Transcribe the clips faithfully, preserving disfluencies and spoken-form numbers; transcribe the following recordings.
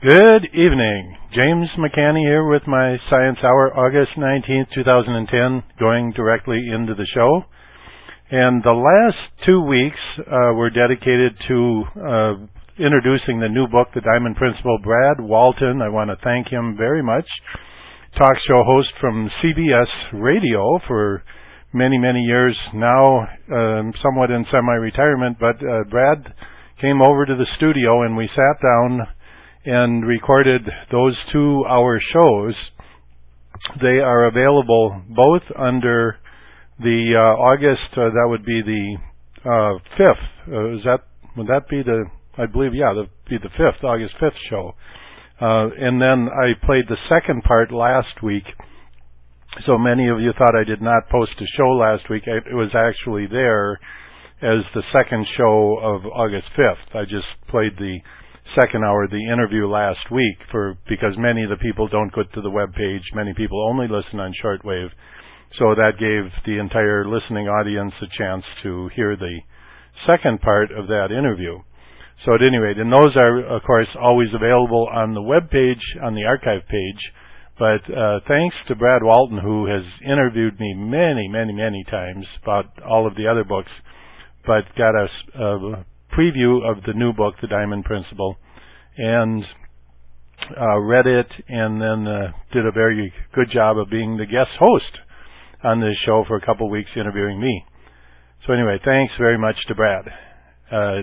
Good evening. James McCanny here with my Science Hour, August nineteenth, two thousand ten, going directly into the show. And the last two weeks uh, were dedicated to uh, introducing the new book, The Diamond Principle. Brad Walton, I want to thank him very much. Talk show host from C B S Radio for many, many years now, um, somewhat in semi-retirement, but uh, Brad came over to the studio and we sat down and recorded those two-hour shows. They are available both under the uh, August, uh, that would be the uh, fifth. Uh, is that, would that be the, I believe, yeah, that would be the fifth, August fifth show. Uh, and then I played the second part last week. So many of you thought I did not post a show last week. It was actually there as the second show of August fifth. I just played the second hour, the interview last week, for because many of the people don't go to the web page. Many people only listen on shortwave. So that gave the entire listening audience a chance to hear the second part of that interview. So at any rate, and those are, of course, always available on the web page, on the archive page. But uh, thanks to Brad Walton, who has interviewed me many, many, many times about all of the other books, but got a, a preview of the new book, The Diamond Principle, and uh, read it, and then uh, did a very good job of being the guest host on this show for a couple of weeks, interviewing me. So anyway, thanks very much to Brad. Uh,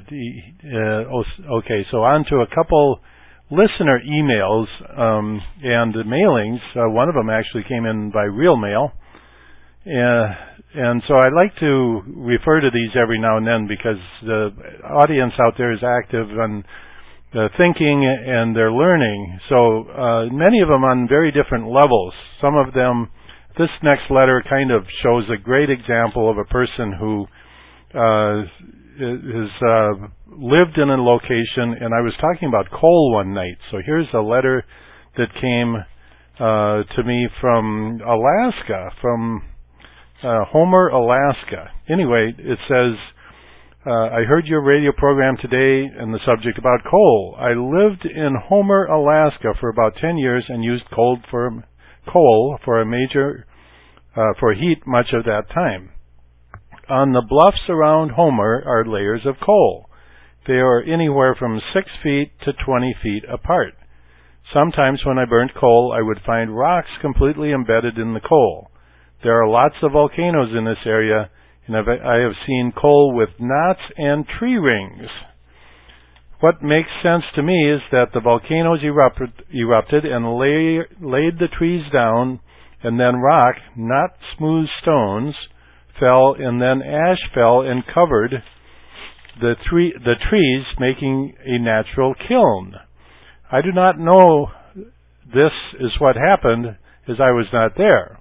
uh, okay, so on to a couple listener emails um, and mailings. Uh, one of them actually came in by real mail. Uh, and so I like to refer to these every now and then because the audience out there is active and uh, thinking and they're learning. So uh, many of them on very different levels. Some of them, this next letter kind of shows a great example of a person who uh, has uh, lived in a location, and I was talking about coal one night. So here's a letter that came uh, to me from Alaska, from uh, Homer, Alaska. Anyway, it says, uh, I heard your radio program today and the subject about coal. I lived in Homer, Alaska for about ten years and used coal for, coal for a major, uh, for heat much of that time. On the bluffs around Homer are layers of coal. They are anywhere from six feet to twenty feet apart. Sometimes when I burnt coal, I would find rocks completely embedded in the coal. There are lots of volcanoes in this area, and I have seen coal with knots and tree rings. What makes sense to me is that the volcanoes erupted, erupted and lay, laid the trees down, and then rock, not smooth stones, fell, and then ash fell and covered the tree, the trees, making a natural kiln. I do not know this is what happened, as I was not there.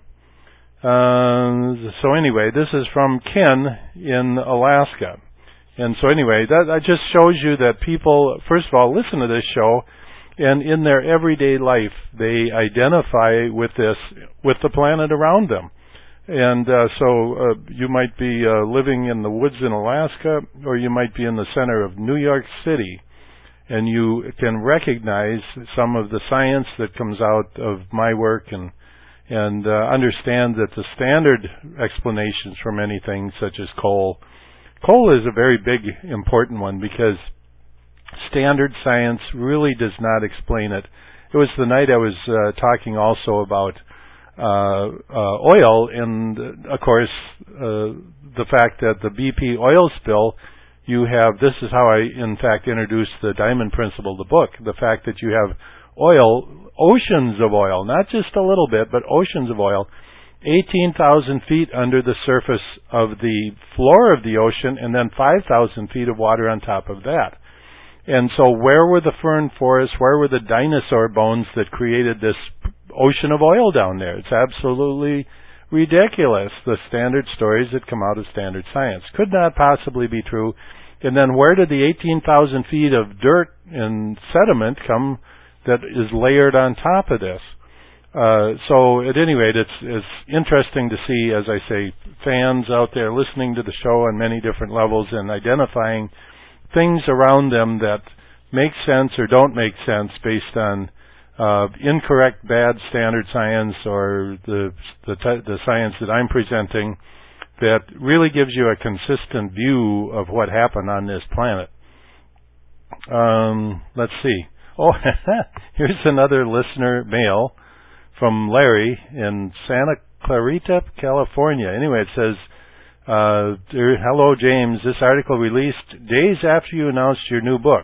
Uh, so anyway, this is from Ken in Alaska. And so anyway, that, that just shows you that people, first of all, listen to this show, and in their everyday life, they identify with this, with the planet around them. And uh, so uh, you might be uh, living in the woods in Alaska, or you might be in the center of New York City, and you can recognize some of the science that comes out of my work, and and uh, understand that the standard explanations for many things, such as coal, coal is a very big, important one because standard science really does not explain it. It was the night I was uh, talking also about Uh, uh, oil, and uh, of course uh, the fact that the B P oil spill, you have, this is how I in fact introduced the Diamond Principle, the book, the fact that you have oil, oceans of oil, not just a little bit, but oceans of oil, eighteen thousand feet under the surface of the floor of the ocean, and then five thousand feet of water on top of that. And so where were the fern forests, where were the dinosaur bones that created this ocean of oil down there? It's absolutely ridiculous. The standard stories that come out of standard science could not possibly be true. And then where did the eighteen thousand feet of dirt and sediment come that is layered on top of this? Uh, so at any rate, it's, it's interesting to see, as I say, fans out there listening to the show on many different levels and identifying things around them that make sense or don't make sense based on uh, incorrect, bad standard science or the the, t- the science that I'm presenting that really gives you a consistent view of what happened on this planet. Um, let's see. Oh, here's another listener mail from Larry in Santa Clarita, California. Anyway, it says, uh, hello, James. This article released days after you announced your new book.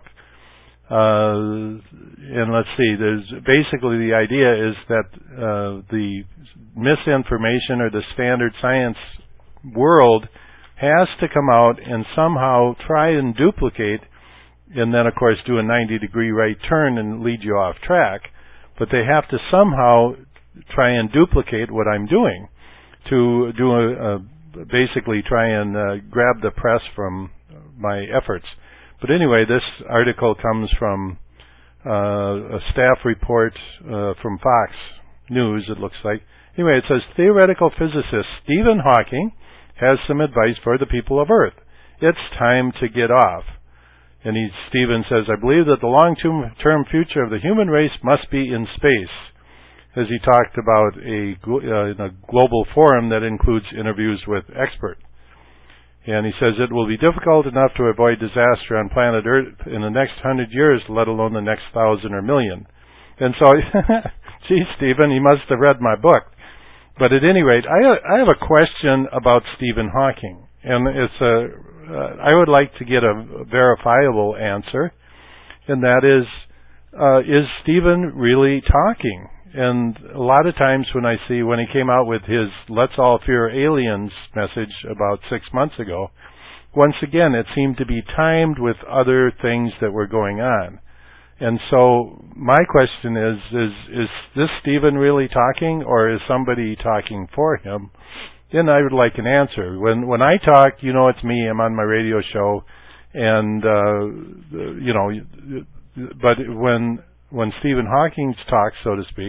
Uh, and let's see, there's basically the idea is that uh, the misinformation or the standard science world has to come out and somehow try and duplicate and then, of course, do a ninety degree right turn and lead you off track. But they have to somehow try and duplicate what I'm doing to do a, a basically try and uh, grab the press from my efforts. But anyway, this article comes from uh, a staff report uh, from Fox News, it looks like. Anyway, it says, theoretical physicist Stephen Hawking has some advice for the people of Earth. It's time to get off. And he, Stephen says, I believe that the long-term future of the human race must be in space, as he talked about a, uh, in a global forum that includes interviews with experts. And he says it will be difficult enough to avoid disaster on planet Earth in the next hundred years, let alone the next thousand or million. And so, gee, Stephen, he must have read my book. But at any rate, I, I have a question about Stephen Hawking. And it's a, uh, I would like to get a verifiable answer. And that is, uh, is Stephen really talking? And a lot of times when I see, when he came out with his Let's All Fear Aliens message about six months ago, once again, it seemed to be timed with other things that were going on. And so my question is, is, is this Stephen really talking, or is somebody talking for him? And I would like an answer. When, when I talk, you know it's me, I'm on my radio show, and, uh, you know, but when, when Stephen Hawking talks, so to speak,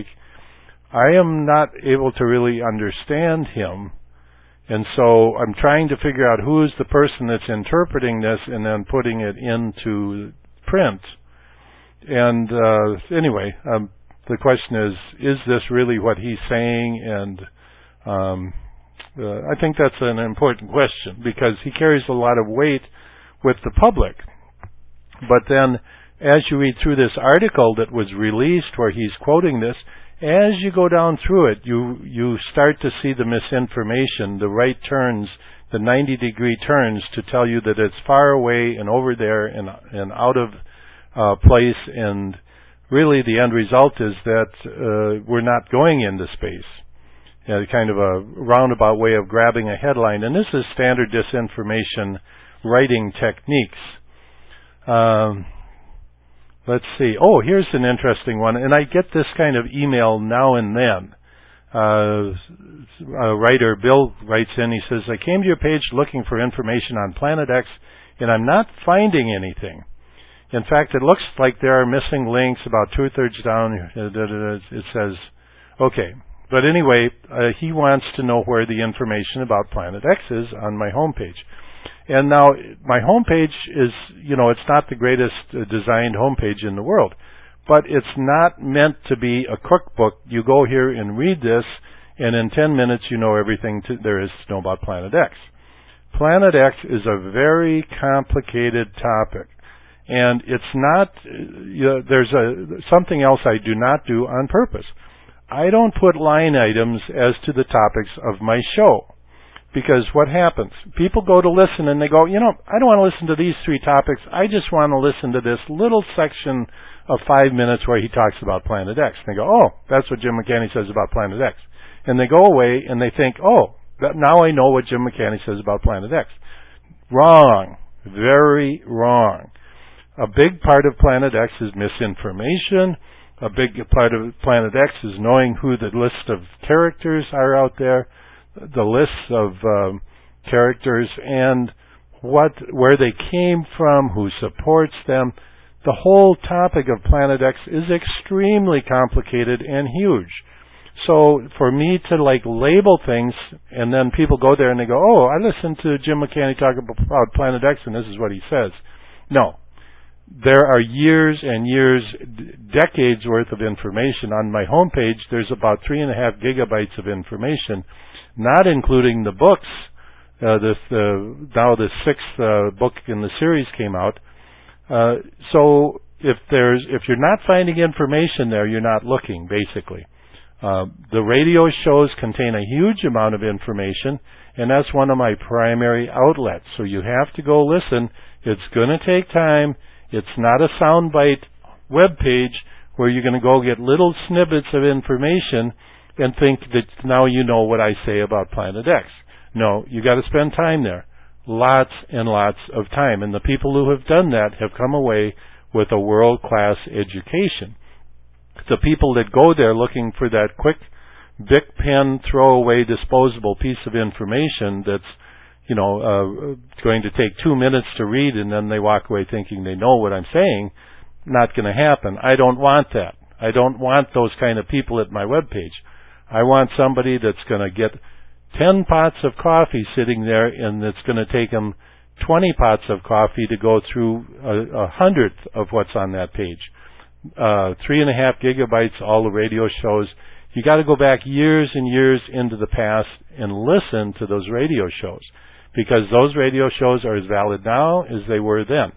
I am not able to really understand him. And so I'm trying to figure out who is the person that's interpreting this and then putting it into print. And uh, anyway, um, the question is, is this really what he's saying? And um, uh, I think that's an important question because he carries a lot of weight with the public. But then as you read through this article that was released where he's quoting this, as you go down through it, you you start to see the misinformation, the right turns, the ninety degree turns to tell you that it's far away and over there and, and out of uh, place. And really the end result is that uh, we're not going into space. You know, kind of a roundabout way of grabbing a headline. And this is standard disinformation writing techniques. Um, Let's see. Oh, here's an interesting one. And I get this kind of email now and then. Uh, a writer, Bill, writes in. He says, I came to your page looking for information on Planet X, and I'm not finding anything. In fact, it looks like there are missing links about two-thirds down. It says, okay. But anyway, uh, he wants to know where the information about Planet X is on my homepage. And now, my homepage is, you know, it's not the greatest uh, designed homepage in the world, but it's not meant to be a cookbook. You go here and read this, and in ten minutes you know everything to, there is to know about Planet X. Planet X is a very complicated topic, and it's not, you know, there's a, something else I do not do on purpose. I don't put line items as to the topics of my show. Because what happens? People go to listen and they go, you know, I don't want to listen to these three topics. I just want to listen to this little section of five minutes where he talks about Planet X. And they go, oh, that's what Jim McCanney says about Planet X. And they go away and they think, oh, that, now I know what Jim McCanney says about Planet X. Wrong. Very wrong. A big part of Planet X is misinformation. A big part of Planet X is knowing who the list of characters are out there. The lists of um, characters and what, where they came from, who supports them. The whole topic of Planet X is extremely complicated and huge. So for me to like label things and then people go there and they go, oh, I listened to Jim McCanney talk about Planet X and this is what he says. No. there are years and years, d- decades worth of information. On my homepage, there's about three and a half gigabytes of information, not including the books. Uh, this, uh, now the sixth uh, book in the series came out. Uh, so if there's, if you're not finding information there, you're not looking, basically. Uh, the radio shows contain a huge amount of information, and that's one of my primary outlets. So you have to go listen. It's going to take time. It's not a soundbite web page where you're going to go get little snippets of information and think that now you know what I say about Planet X. No, you got to spend time there. Lots and lots of time. And the people who have done that have come away with a world-class education. The people that go there looking for that quick Bic pen throwaway disposable piece of information that's, you know, uh, going to take two minutes to read and then they walk away thinking they know what I'm saying, not going to happen. I don't want that. I don't want those kind of people at my webpage. I want somebody that's going to get ten pots of coffee sitting there and it's going to take them twenty pots of coffee to go through a, a hundredth of what's on that page. Uh, three and a half gigabytes, all the radio shows. You got to go back years and years into the past and listen to those radio shows, because those radio shows are as valid now as they were then.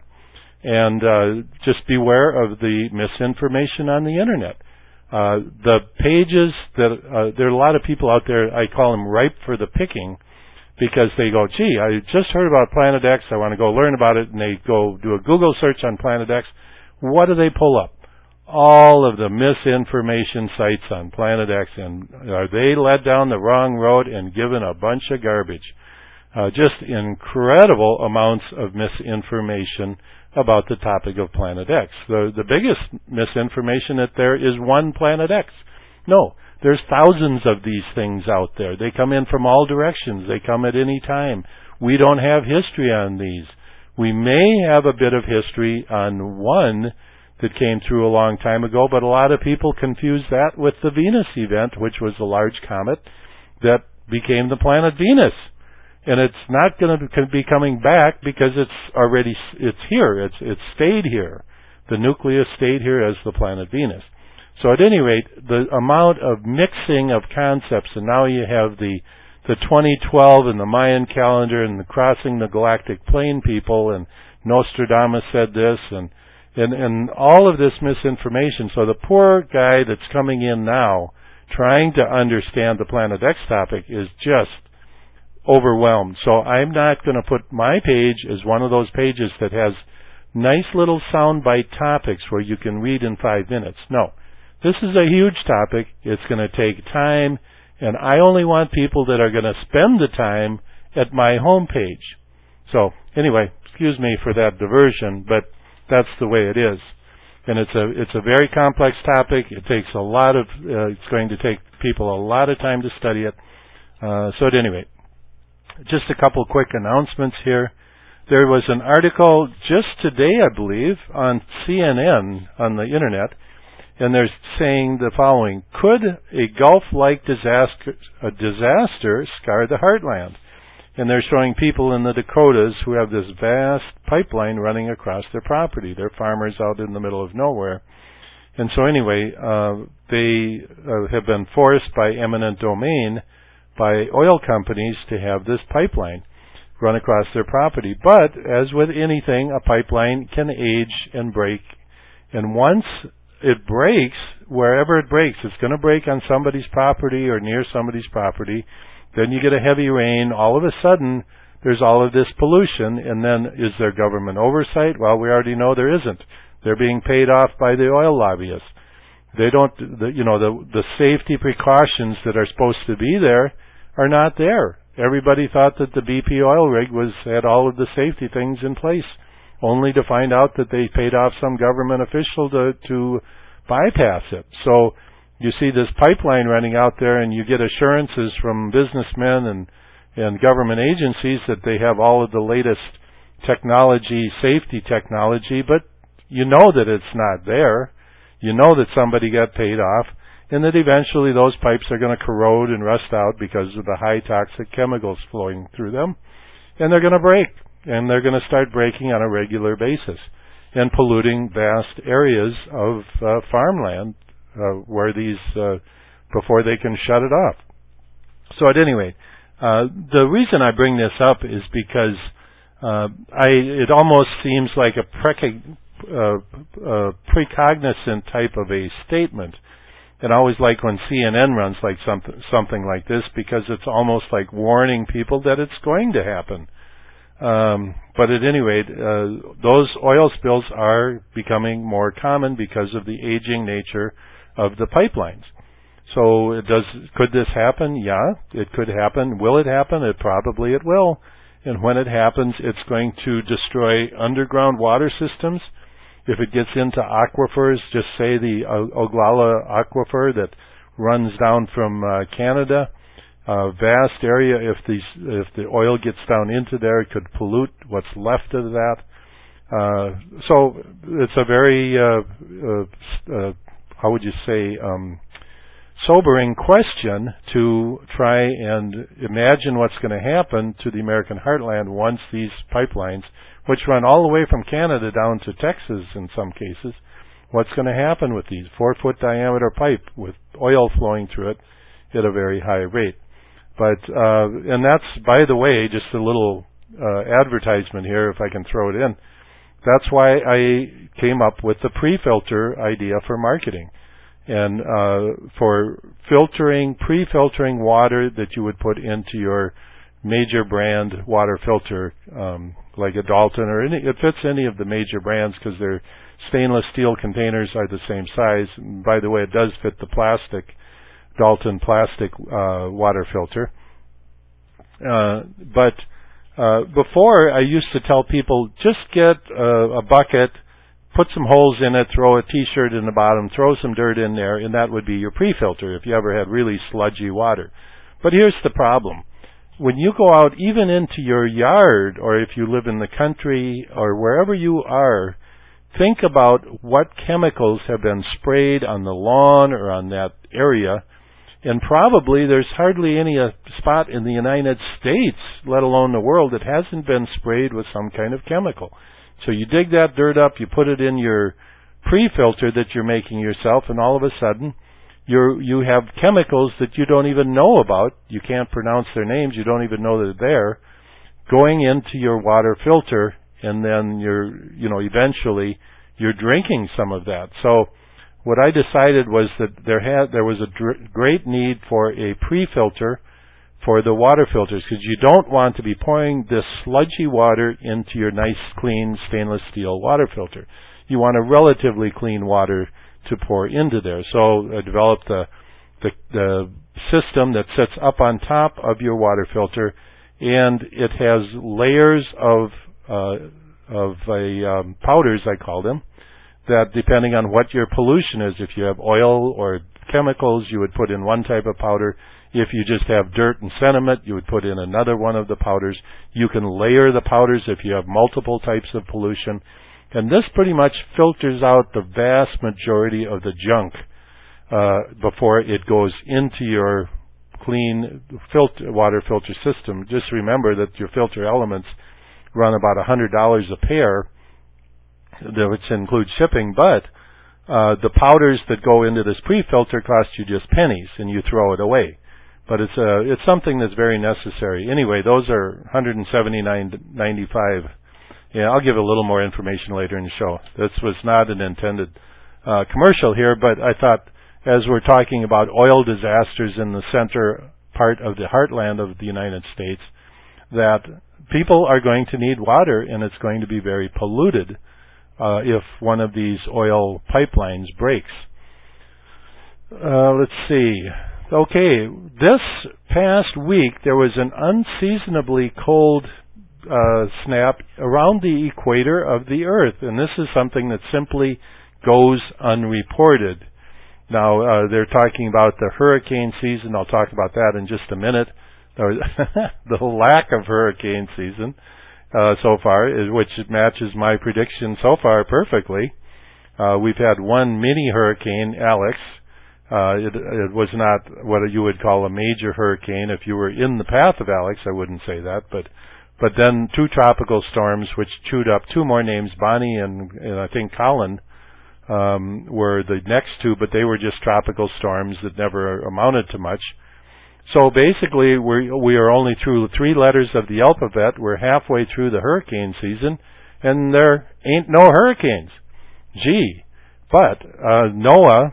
And uh, just beware of the misinformation on the internet. Uh, the pages that uh, there are a lot of people out there, I call them ripe for the picking, because they go, gee, I just heard about Planet X, I want to go learn about it, and they go do a Google search on Planet X. What do they pull up? All of the misinformation sites on Planet X, and are they led down the wrong road and given a bunch of garbage? Uh, just incredible amounts of misinformation about the topic of Planet X. The, the biggest misinformation that there is one Planet X. No, there's thousands of these things out there. They come in from all directions. They come at any time. We don't have history on these. We may have a bit of history on one that came through a long time ago, but a lot of people confuse that with the Venus event, which was a large comet that became the planet Venus. And it's not going to be coming back because it's already, it's here. It's, it's stayed here. The nucleus stayed here as the planet Venus. So at any rate, the amount of mixing of concepts, and now you have the, the twenty twelve and the Mayan calendar and the crossing the galactic plane people, and Nostradamus said this, and, and, and all of this misinformation. So the poor guy that's coming in now trying to understand the Planet X topic is just overwhelmed. So I'm not going to put my page as one of those pages that has nice little soundbite topics where you can read in five minutes. No. This is a huge topic. It's going to take time, and I only want people that are going to spend the time at my home page. So anyway, excuse me for that diversion, but that's the way it is. And it's a it's a very complex topic. It takes a lot of uh, it's going to take people a lot of time to study it. Uh, so at any rate, just a couple quick announcements here. There was an article just today, I believe, on C N N on the internet, and they're saying the following: could a Gulf-like disaster, a disaster scar the heartland? And they're showing people in the Dakotas who have this vast pipeline running across their property. They're farmers out in the middle of nowhere. And so anyway, uh, they uh, have been forced by eminent domain by oil companies to have this pipeline run across their property. But as with anything, a pipeline can age and break. And once it breaks, wherever it breaks, it's going to break on somebody's property or near somebody's property. Then you get a heavy rain. All of a sudden, there's all of this pollution. And then is there government oversight? Well, we already know there isn't. They're being paid off by the oil lobbyists. They don't, the, you know, the, the safety precautions that are supposed to be there are not there. Everybody thought that the B P oil rig was had all of the safety things in place, only to find out that they paid off some government official to, to bypass it. So you see this pipeline running out there, and you get assurances from businessmen and, and government agencies that they have all of the latest technology, safety technology, but you know that it's not there. You know that somebody got paid off, and that eventually those pipes are going to corrode and rust out because of the high toxic chemicals flowing through them, and they're going to break, and they're going to start breaking on a regular basis. and polluting vast areas of uh, farmland uh, where these, uh, before they can shut it off. So at any rate, uh, the reason I bring this up is because uh, I, it almost seems like a pre- uh, uh, precognizant type of a statement. And I always like when C N N runs like something, something like this, because it's almost like warning people that it's going to happen. Um, but at any rate, uh, those oil spills are becoming more common because of the aging nature of the pipelines. So it does, could this happen? Yeah, it could happen. Will it happen? It probably it will. And when it happens, it's going to destroy underground water systems. If it gets into aquifers, just say the Oglala aquifer that runs down from uh, Canada, a vast area, if these, if the oil gets down into there, it could pollute what's left of that. Uh, so it's a very, uh, uh, uh, how would you say, um, sobering question to try and imagine what's going to happen to the American heartland once these pipelines, which run all the way from Canada down to Texas in some cases, what's going to happen with these four-foot diameter pipe with oil flowing through it at a very high rate. But, uh, and that's, by the way, just a little uh, advertisement here, if I can throw it in. That's why I came up with the pre-filter idea for marketing. And uh, for filtering, pre-filtering water that you would put into your major brand water filter, um, like a Dalton or any, it fits any of the major brands because their stainless steel containers are the same size. And by the way, it does fit the plastic, Dalton plastic uh, water filter. Uh, but uh, before, I used to tell people, just get uh, a bucket, put some holes in it, throw a T-shirt in the bottom, throw some dirt in there, and that would be your pre-filter if you ever had really sludgy water. But here's the problem. When you go out even into your yard, or if you live in the country, or wherever you are, think about what chemicals have been sprayed on the lawn or on that area, and probably there's hardly any uh, spot in the United States, let alone the world, that hasn't been sprayed with some kind of chemical. So you dig that dirt up, you put it in your pre-filter that you're making yourself, and all of a sudden you're, you have chemicals that you don't even know about. You can't pronounce their names. You don't even know they're there, going into your water filter, and then you're, you know, eventually you're drinking some of that. So what I decided was that there had there was a dr- great need for a pre-filter for the water filters, because you don't want to be pouring this sludgy water into your nice, clean stainless steel water filter. You want a relatively clean water to pour into there. So I developed the, the, the system that sits up on top of your water filter, and it has layers of uh, of a um, powders, I call them, that depending on what your pollution is, if you have oil or chemicals, you would put in one type of powder. If you just have dirt and sediment, you would put in another one of the powders. You can layer the powders if you have multiple types of pollution. And this pretty much filters out the vast majority of the junk uh, before it goes into your clean filter, water filter system. Just remember that your filter elements run about one hundred dollars a pair, which includes shipping, but uh, the powders that go into this pre-filter cost you just pennies, and you throw it away. But it's uh, it's something that's very necessary. Anyway, those are one hundred seventy-nine ninety-five. Yeah, I'll give a little more information later in the show. This was not an intended uh, commercial here, but I thought as we're talking about oil disasters in the center part of the heartland of the United States, that people are going to need water, and it's going to be very polluted uh, if one of these oil pipelines breaks. Uh, let's see. Okay, this past week there was an unseasonably cold uh, snap around the equator of the Earth, and this is something that simply goes unreported. Now, uh, they're talking about the hurricane season. I'll talk about that in just a minute. The lack of hurricane season uh, so far, which matches my prediction so far perfectly. Uh, we've had one mini hurricane, Alex. Uh, it, it was not what you would call a major hurricane. If you were in the path of Alex, I wouldn't say that, but But then two tropical storms, which chewed up two more names, Bonnie and, and I think Colin, um, were the next two, but they were just tropical storms that never amounted to much. So basically, we we are only through three letters of the alphabet. We're halfway through the hurricane season, and there ain't no hurricanes. Gee. But uh, NOAA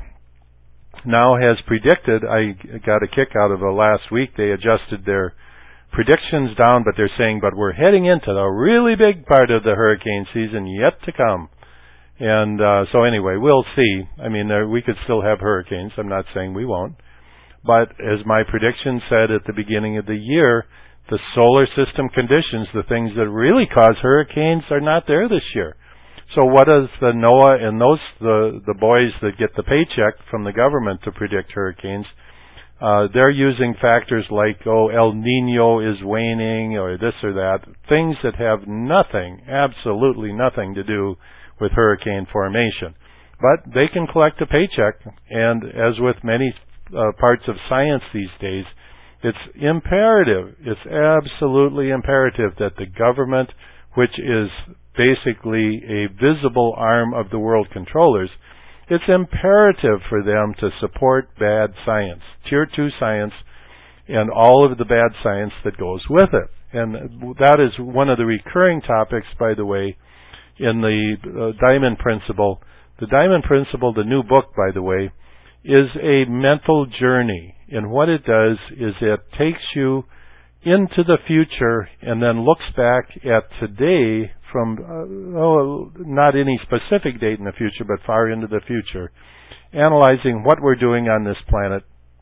now has predicted, I got a kick out of it last week, they adjusted their predictions down, but they're saying, but we're heading into the really big part of the hurricane season yet to come. And uh, so anyway, we'll see. I mean, there, we could still have hurricanes. I'm not saying we won't. But as my prediction said at the beginning of the year, the solar system conditions, the things that really cause hurricanes, are not there this year. So what does the NOAA and those the the boys that get the paycheck from the government to predict hurricanes, uh, they're using factors like, oh, El Nino is waning or this or that, things that have nothing, absolutely nothing to do with hurricane formation. But they can collect a paycheck, and as with many uh, parts of science these days, it's imperative, it's absolutely imperative that the government, which is basically a visible arm of the world controllers, it's imperative for them to support bad science, tier two science, and all of the bad science that goes with it. And that is one of the recurring topics, by the way, in the uh, Diamond Principle. The Diamond Principle, the new book, by the way, is a mental journey. And what it does is it takes you into the future and then looks back at today from, uh, oh, not any specific date in the future, but far into the future, analyzing what we're doing on this planet.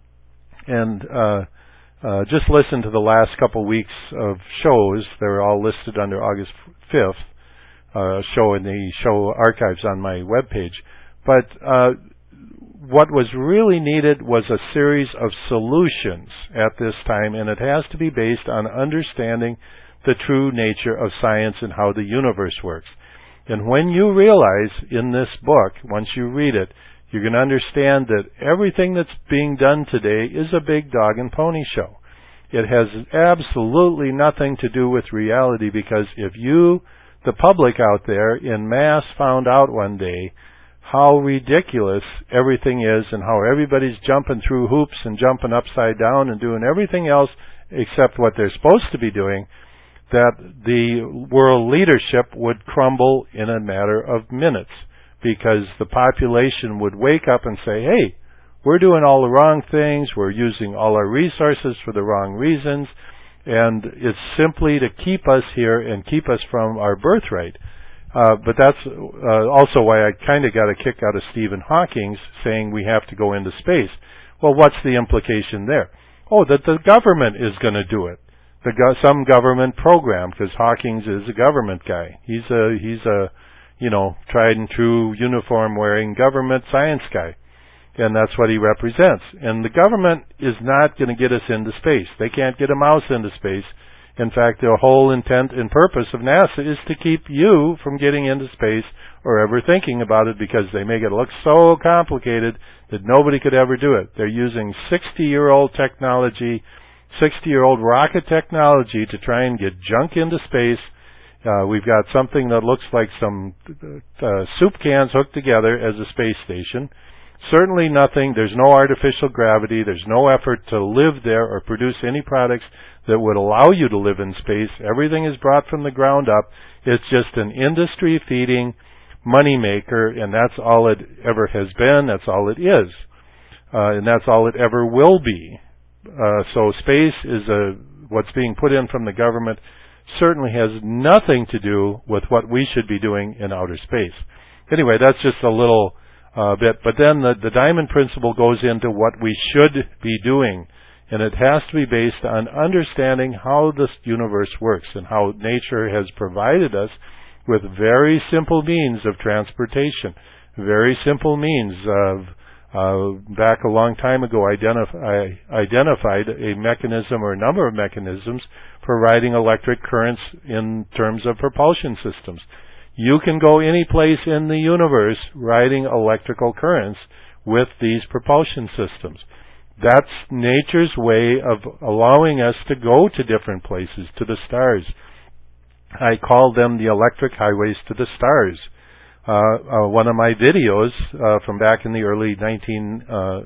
And uh, uh, just listen to the last couple weeks of shows. They're all listed under August fifth, uh, show in the show archives on my webpage. But uh, what was really needed was a series of solutions at this time, and it has to be based on understanding the true nature of science and how the universe works. And when you realize in this book, once you read it, you're going to understand that everything that's being done today is a big dog and pony show. It has absolutely nothing to do with reality, because if you, the public out there in mass, found out one day how ridiculous everything is and how everybody's jumping through hoops and jumping upside down and doing everything else except what they're supposed to be doing, that the world leadership would crumble in a matter of minutes, because the population would wake up and say, hey, we're doing all the wrong things, we're using all our resources for the wrong reasons, and it's simply to keep us here and keep us from our birthright. Uh, but that's uh, also why I kind of got a kick out of Stephen Hawking saying we have to go into space. Well, what's the implication there? Oh, that the government is going to do it. The go- some government program, because Hawking is a government guy. He's a he's a you know tried and true uniform wearing government science guy, and that's what he represents. And the government is not going to get us into space. They can't get a mouse into space. In fact, the whole intent and purpose of NASA is to keep you from getting into space or ever thinking about it, because they make it look so complicated that nobody could ever do it. They're using sixty-year-old technology, sixty-year-old rocket technology to try and get junk into space. Uh, we've got something that looks like some uh, soup cans hooked together as a space station. Certainly nothing, there's no artificial gravity, there's no effort to live there or produce any products that would allow you to live in space. Everything is brought from the ground up. It's just an industry-feeding money maker, and that's all it ever has been, that's all it is. Uh, and that's all it ever will be. Uh, so space is a, what's being put in from the government certainly has nothing to do with what we should be doing in outer space. Anyway, that's just a little uh, bit. But then the, the Diamond Principle goes into what we should be doing. And it has to be based on understanding how this universe works and how nature has provided us with very simple means of transportation, very simple means of, uh, back a long time ago, identify, identified a mechanism or a number of mechanisms for riding electric currents in terms of propulsion systems. You can go any place in the universe riding electrical currents with these propulsion systems. That's nature's way of allowing us to go to different places, to the stars, I call them the electric highways to the stars. Uh, uh, one of my videos uh, from back in the early nineteen,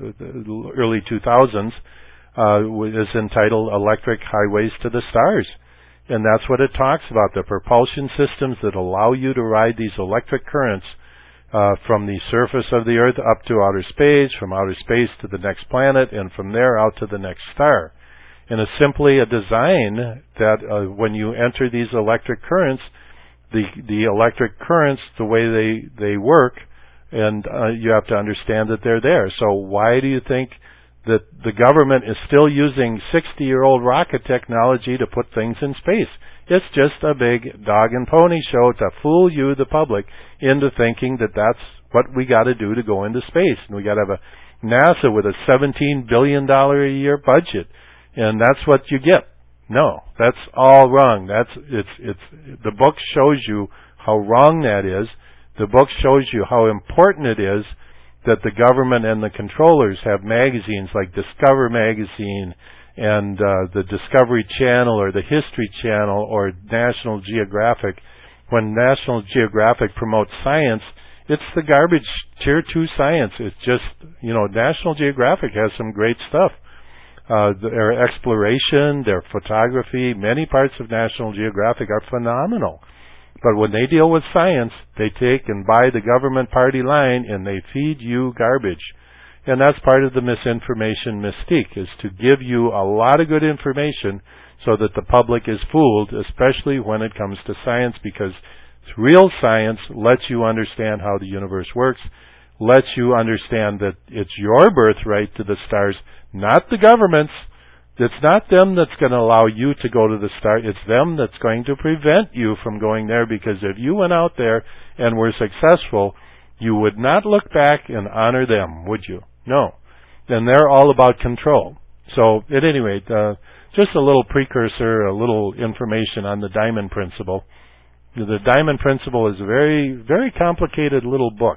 uh, early two thousands uh, is entitled "Electric Highways to the Stars," and that's what it talks about: the propulsion systems that allow you to ride these electric currents uh, from the surface of the Earth up to outer space, from outer space to the next planet, and from there out to the next star. And it's simply a design that uh, when you enter these electric currents, the the electric currents, the way they they work, and uh, you have to understand that they're there. So why do you think that the government is still using sixty-year-old rocket technology to put things in space? It's just a big dog and pony show to fool you, the public, into thinking that that's what we got to do to go into space. And we got to have a NASA with a seventeen billion dollars a year budget, and that's what you get. No, that's all wrong. That's it's it's the book shows you how wrong that is. The book shows you how important it is that the government and the controllers have magazines like Discover Magazine and uh, the Discovery Channel or the History Channel or National Geographic. When National Geographic promotes science, it's the garbage tier two science. It's just, you know, National Geographic has some great stuff. Uh, their exploration, their photography, many parts of National Geographic are phenomenal. But when they deal with science, they take and buy the government party line and they feed you garbage. And that's part of the misinformation mystique, is to give you a lot of good information so that the public is fooled, especially when it comes to science, because real science lets you understand how the universe works, lets you understand that it's your birthright to the stars, not the government's. It's not them that's going to allow you to go to the star. It's them that's going to prevent you from going there, because if you went out there and were successful, you would not look back and honor them, would you? No. Then they're all about control. So, at any rate, uh, just a little precursor, a little information on the Diamond Principle. The Diamond Principle is a very, very complicated little book.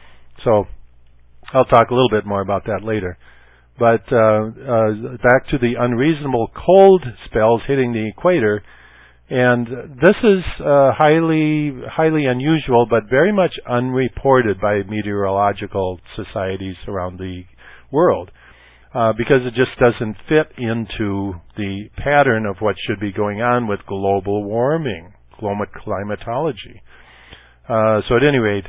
So, I'll talk a little bit more about that later. But uh, uh, back to the unreasonable cold spells hitting the equator, and this is uh, highly, highly unusual, but very much unreported by meteorological societies around the world, uh, because it just doesn't fit into the pattern of what should be going on with global warming, global climatology. Uh, so at any rate,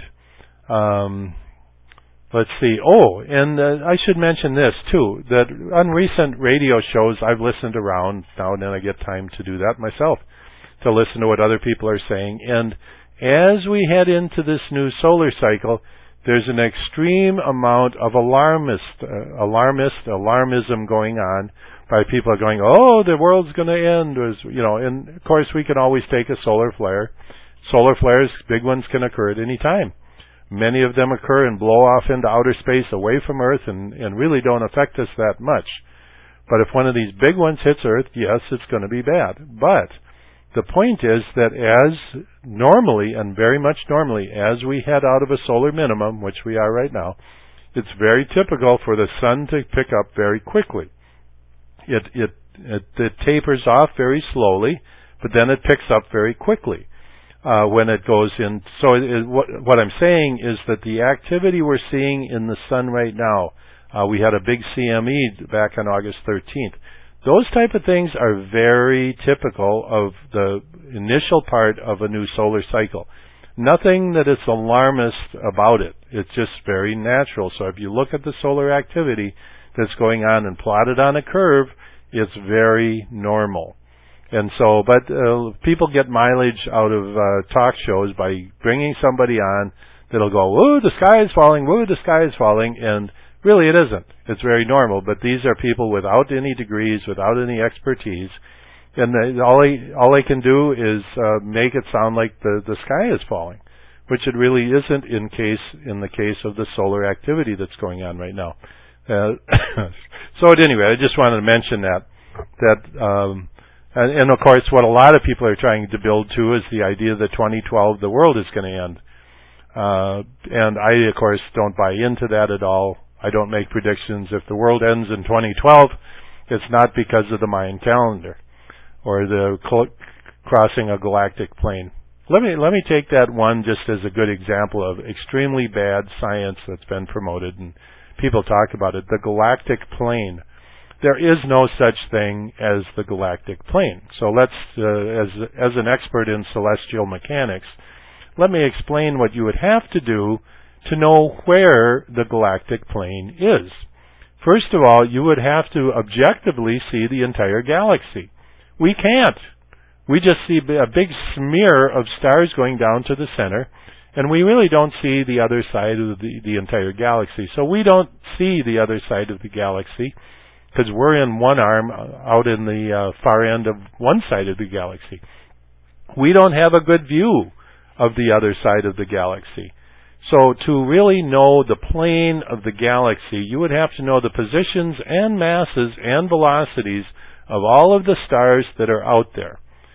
um, let's see. Oh, and uh, I should mention this, too, that on recent radio shows, I've listened around. Now and then I get time to do that myself, to listen to what other people are saying. And as we head into this new solar cycle, there's an extreme amount of alarmist, uh, alarmist, alarmism going on by people going, oh, the world's going to end. Or, you know, and, of course, we can always take a solar flare. Solar flares, big ones, can occur at any time. Many of them occur and blow off into outer space away from Earth and, and really don't affect us that much. But if one of these big ones hits Earth, yes, it's going to be bad. But the point is that as normally, and very much normally, as we head out of a solar minimum, which we are right now, it's very typical for the sun to pick up very quickly. It, it, it, it tapers off very slowly, but then it picks up very quickly. Uh, when it goes in. So it, it, what, what I'm saying is that the activity we're seeing in the sun right now, uh, we had a big C M E back on August thirteenth. Those type of things are very typical of the initial part of a new solar cycle. Nothing that is alarmist about it. It's just very natural. So if you look at the solar activity that's going on and plot it on a curve, it's very normal. And so, but uh, people get mileage out of uh, talk shows by bringing somebody on that'll go, woo, the sky is falling, woo, the sky is falling, and really it isn't. It's very normal, but these are people without any degrees, without any expertise, and they, all they all they can do is uh, make it sound like the the sky is falling, which it really isn't in case in the case of the solar activity that's going on right now. Uh, so, at any rate, I just wanted to mention that that. Um, And, and, of course, what a lot of people are trying to build to is the idea that twenty twelve, the world is going to end. Uh, and I, of course, don't buy into that at all. I don't make predictions. If the world ends in twenty twelve, it's not because of the Mayan calendar or the crossing a galactic plane. Let me let me take that one just as a good example of extremely bad science that's been promoted and people talk about it. The galactic plane. There is no such thing as the galactic plane. So let's, uh, as as an expert in celestial mechanics, let me explain what you would have to do to know where the galactic plane is. First of all, you would have to objectively see the entire galaxy. We can't. We just see a big smear of stars going down to the center, and we really don't see the other side of the, the entire galaxy. So we don't see the other side of the galaxy because we're in one arm out in the uh, far end of one side of the galaxy. We don't have a good view of the other side of the galaxy. So to really know the plane of the galaxy, you would have to know the positions and masses and velocities of all of the stars that are out there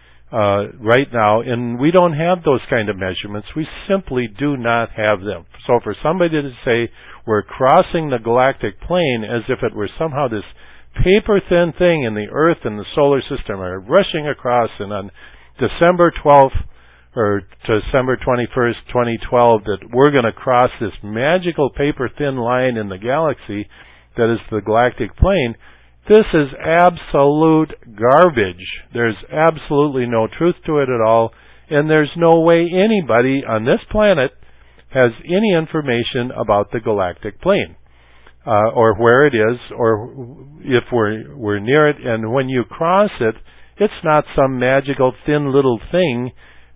uh, right now. And we don't have those kind of measurements. We simply do not have them. So for somebody to say we're crossing the galactic plane as if it were somehow this paper-thin thing and the Earth and the solar system are rushing across, and on December twelfth, or December twenty-first, twenty twelve, that we're going to cross this magical paper-thin line in the galaxy that is the galactic plane, this is absolute garbage. There's absolutely no truth to it at all, and there's no way anybody on this planet has any information about the galactic plane, uh, or where it is, or if we're, we're near it. And when you cross it, it's not some magical thin little thing.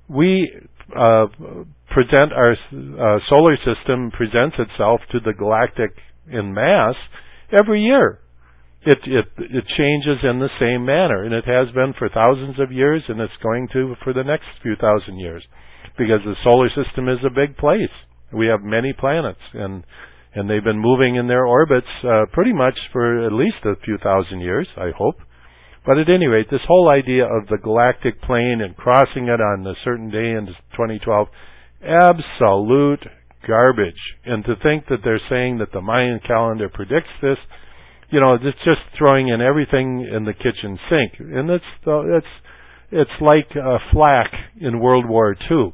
We uh, present our uh, solar system presents itself to the galactic in mass every year. It, it it changes in the same manner, and it has been for thousands of years, and it's going to for the next few thousand years, because the solar system is a big place. We have many planets, and and they've been moving in their orbits uh, pretty much for at least a few thousand years, I hope. But at any rate, this whole idea of the galactic plane and crossing it on a certain day in twenty twelve, absolute garbage. And to think that they're saying that the Mayan calendar predicts this, you know, it's just throwing in everything in the kitchen sink. And it's it's it's like uh, flak in World War Two,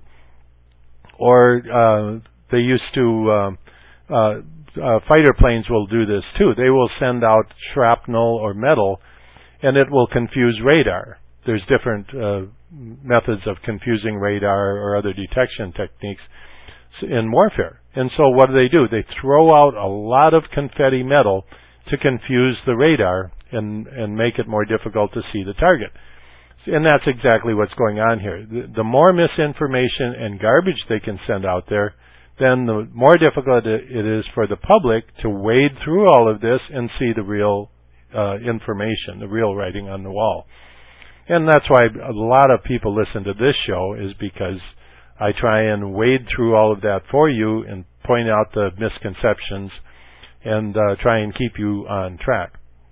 or uh, they used to. Um, uh, uh, fighter planes will do this too. They will send out shrapnel or metal, and it will confuse radar. There's different uh, methods of confusing radar or other detection techniques in warfare. And so what do they do? They throw out a lot of confetti metal to confuse the radar and, and make it more difficult to see the target. And that's exactly what's going on here. The, the more misinformation and garbage they can send out there, then the more difficult it is for the public to wade through all of this and see the real Uh, information, the real writing on the wall. And that's why a lot of people listen to this show, is because I try and wade through all of that for you and point out the misconceptions and uh, try and keep you on track.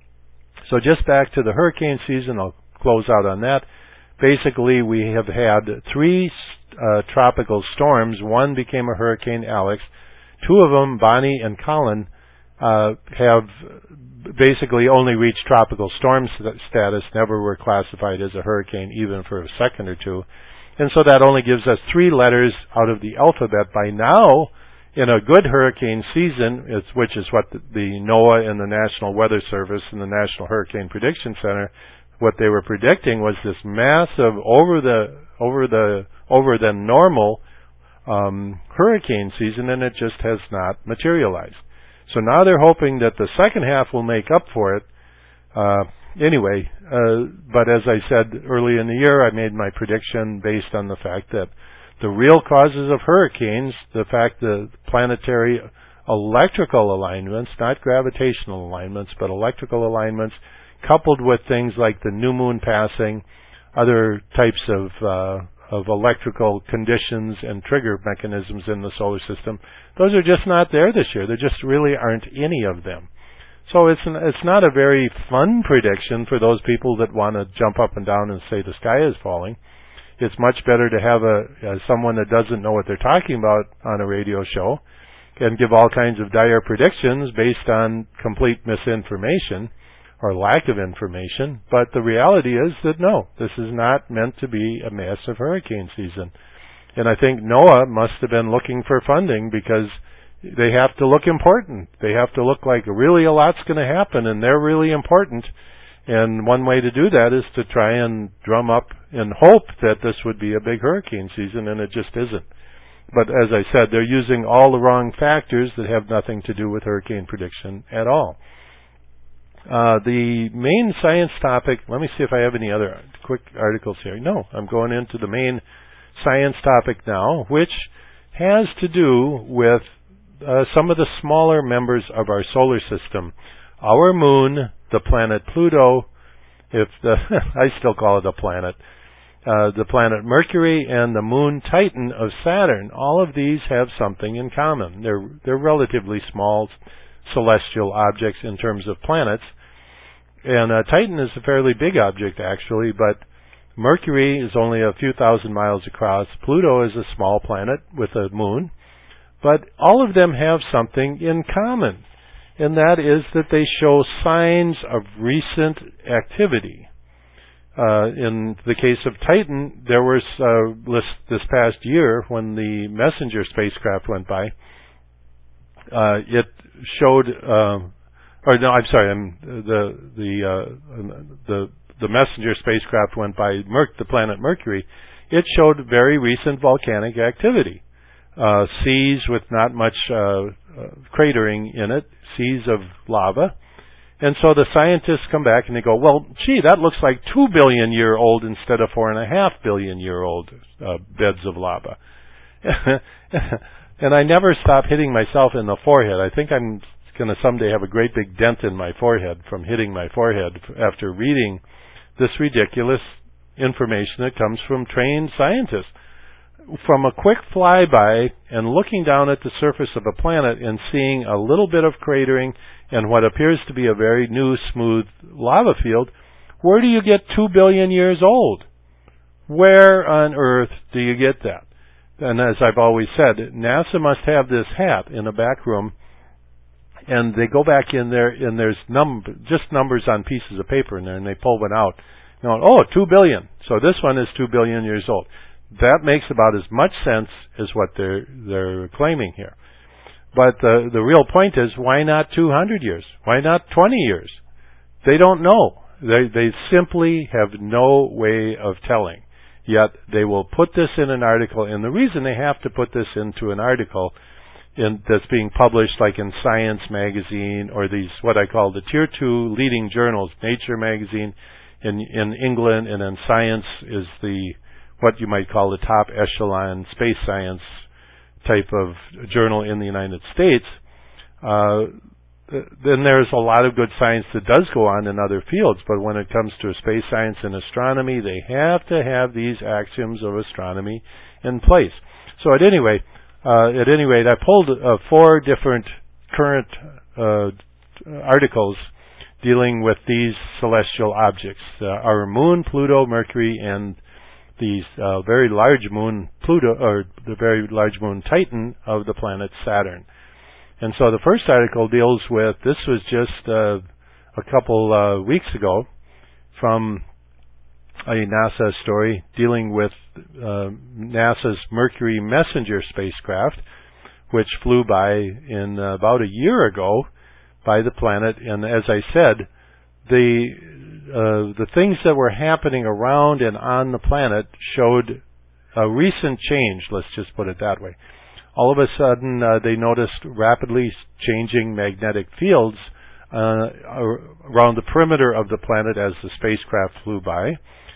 So just back to the hurricane season, I'll close out on that. Basically, we have had three uh, tropical storms. One became a Hurricane Alex. Two of them, Bonnie and Colin, uh, have basically only reached tropical storm status, never were classified as a hurricane even for a second or two. And so that only gives us three letters out of the alphabet. By now, in a good hurricane season, it's, which is what the, the NOAA and the National Weather Service and the National Hurricane Prediction Center, what they were predicting was this massive over the over the over the normal um, hurricane season, and it just has not materialized. So now they're hoping that the second half will make up for it. Uh, anyway, uh, but as I said early in the year, I made my prediction based on the fact that the real causes of hurricanes, the fact that planetary electrical alignments, not gravitational alignments, but electrical alignments, coupled with things like the new moon passing, other types of uh, of electrical conditions and trigger mechanisms in the solar system, those are just not there this year. There just really aren't any of them. So it's an, it's not a very fun prediction for those people that want to jump up and down and say the sky is falling. It's much better to have a, a someone that doesn't know what they're talking about on a radio show and give all kinds of dire predictions based on complete misinformation, or lack of information. But the reality is that no, this is not meant to be a massive hurricane season. And I think NOAA must have been looking for funding because they have to look important. They have to look like really a lot's going to happen, and they're really important. And one way to do that is to try and drum up and hope that this would be a big hurricane season, and it just isn't. But as I said, they're using all the wrong factors that have nothing to do with hurricane prediction at all. Uh, the main science topic, let me see if I have any other quick articles here. No, I'm going into the main science topic now, which has to do with uh, some of the smaller members of our solar system. Our moon, the planet Pluto, if the I still call it a planet, uh, the planet Mercury, and the moon Titan of Saturn. All of these have something in common. They're they're relatively small celestial objects in terms of planets, and uh, Titan is a fairly big object actually, but Mercury is only a few thousand miles across. Pluto is a small planet with a moon, but all of them have something in common, and that is that they show signs of recent activity. Uh, in the case of Titan, there was uh, this past year when the Messenger spacecraft went by, uh, it showed, uh, or no, I'm sorry, I'm, the the uh, the the Messenger spacecraft went by Merc, the planet Mercury. It showed very recent volcanic activity, uh, seas with not much uh, uh, cratering in it, seas of lava. And so the scientists come back and they go, well, gee, that looks like two billion year old instead of four and a half billion year old uh, beds of lava. And I never stop hitting myself in the forehead. I think I'm going to someday have a great big dent in my forehead from hitting my forehead after reading this ridiculous information that comes from trained scientists. From a quick flyby and looking down at the surface of a planet and seeing a little bit of cratering and what appears to be a very new, smooth lava field, where do you get two billion years old? Where on earth do you get that? And as I've always said, NASA must have this hat in a back room, and they go back in there, and there's num- just numbers on pieces of paper in there, and they pull one out. You know, oh, two billion. So this one is two billion years old. That makes about as much sense as what they're they're claiming here. But the the real point is, why not two hundred years? Why not twenty years? They don't know. They they simply have no way of telling. Yet they will put this in an article, and the reason they have to put this into an article in, that's being published like in Science magazine or these what I call the tier two leading journals, Nature magazine in in England, and then Science is the what you might call the top echelon space science type of journal in the United States, uh, then there's a lot of good science that does go on in other fields, but when it comes to space science and astronomy, they have to have these axioms of astronomy in place. So at any rate, uh, at any rate, I pulled uh, four different current uh, articles dealing with these celestial objects: uh, our moon, Pluto, Mercury, and the uh, very large moon Pluto, or the very large moon Titan of the planet Saturn. And so the first article deals with, this was just uh, a couple uh, weeks ago from a NASA story dealing with uh, NASA's Mercury Messenger spacecraft, which flew by in uh, about a year ago by the planet. And as I said, the uh, the things that were happening around and on the planet showed a recent change, let's just put it that way. All of a sudden, uh, they noticed rapidly changing magnetic fields uh, around the perimeter of the planet as the spacecraft flew by,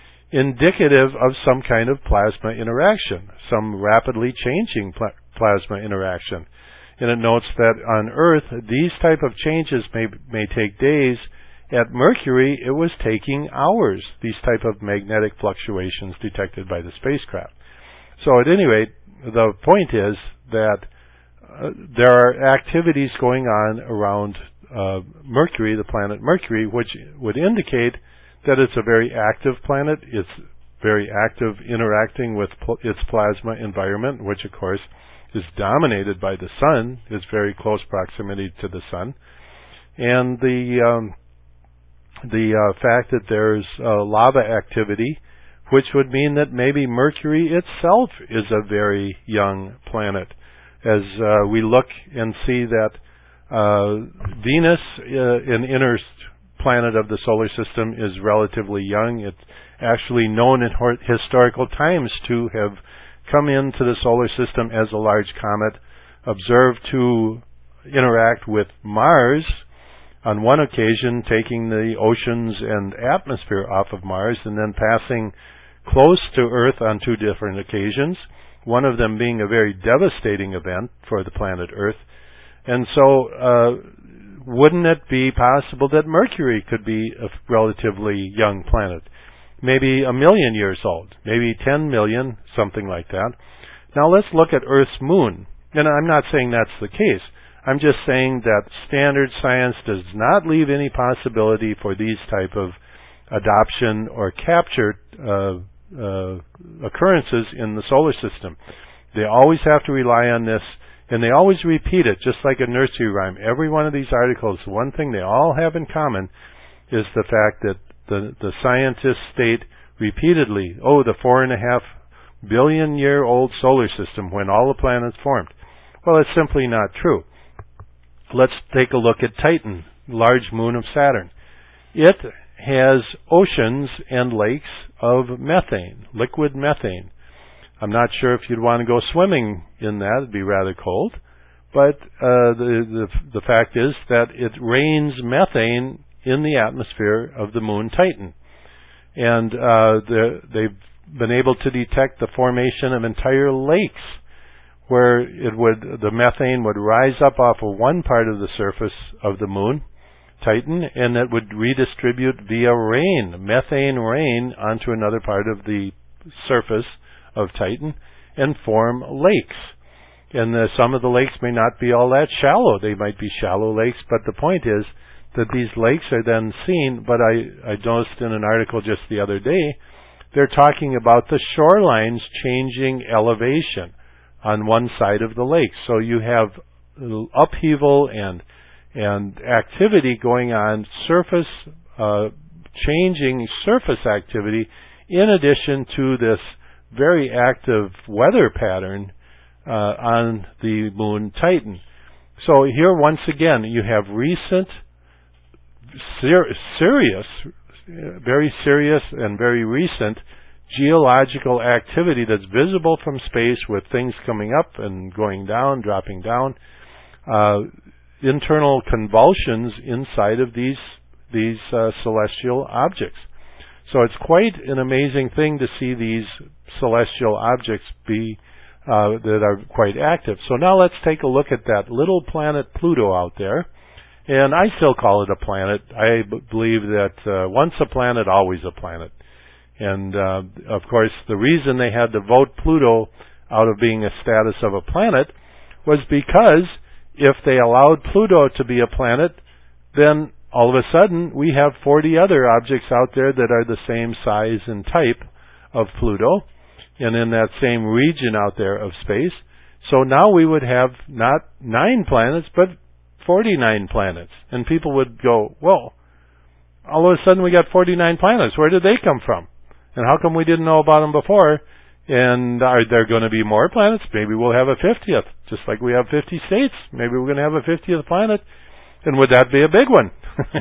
indicative of some kind of plasma interaction, some rapidly changing pl- plasma interaction. And it notes that on Earth, these type of changes may may take days. At Mercury, it was taking hours, these type of magnetic fluctuations detected by the spacecraft. So at any rate, the point is that uh, there are activities going on around uh, Mercury, the planet Mercury, which would indicate that it's a very active planet. It's very active interacting with pl- its plasma environment, which of course is dominated by the sun, its very close proximity to the sun. And the um, the uh, fact that there's uh, lava activity, which would mean that maybe Mercury itself is a very young planet. As uh, we look and see that uh, Venus, uh, an inner planet of the solar system, is relatively young. It's actually known in historical times to have come into the solar system as a large comet, observed to interact with Mars, on one occasion taking the oceans and atmosphere off of Mars, and then passing close to Earth on two different occasions, one of them being a very devastating event for the planet Earth. And so uh, wouldn't it be possible that Mercury could be a relatively young planet? Maybe a million years old, maybe ten million, something like that. Now let's look at Earth's moon. And I'm not saying that's the case. I'm just saying that standard science does not leave any possibility for these type of adoption or capture uh, uh, occurrences in the solar system. They always have to rely on this, and they always repeat it, just like a nursery rhyme. Every one of these articles, one thing they all have in common is the fact that the, the scientists state repeatedly, oh, the four and a half billion year old solar system when all the planets formed. Well, it's simply not true. Let's take a look at Titan, large moon of Saturn. It has oceans and lakes of methane, liquid methane. I'm not sure if you'd want to go swimming in that. It'd be rather cold. But uh, the, the, the fact is that it rains methane in the atmosphere of the moon Titan. And uh, they've been able to detect the formation of entire lakes where it would, the methane would rise up off of one part of the surface of the moon, Titan, and it would redistribute via rain, methane rain, onto another part of the surface of Titan and form lakes. And the, some of the lakes may not be all that shallow. They might be shallow lakes, but the point is that these lakes are then seen, but I, I noticed in an article just the other day, they're talking about the shorelines changing elevation on one side of the lake. So you have upheaval and and activity going on, surface uh, changing surface activity, in addition to this very active weather pattern uh, on the moon Titan. So here once again you have recent, ser- serious, very serious and very recent geological activity that's visible from space, with things coming up and going down, dropping down, uh, internal convulsions inside of these these uh, celestial objects. So it's quite an amazing thing to see these celestial objects be uh, that are quite active. So now let's take a look at that little planet Pluto out there. And I still call it a planet. I b- believe that uh, once a planet, always a planet. And, uh, of course, the reason they had to vote Pluto out of being a status of a planet was because if they allowed Pluto to be a planet, then all of a sudden we have forty other objects out there that are the same size and type of Pluto and in that same region out there of space. So now we would have not nine planets, but forty-nine planets. And people would go, well, all of a sudden we got forty-nine planets. Where did they come from? And how come we didn't know about them before? And are there going to be more planets? Maybe we'll have a fiftieth, just like we have fifty states. Maybe we're going to have a fiftieth planet. And would that be a big one?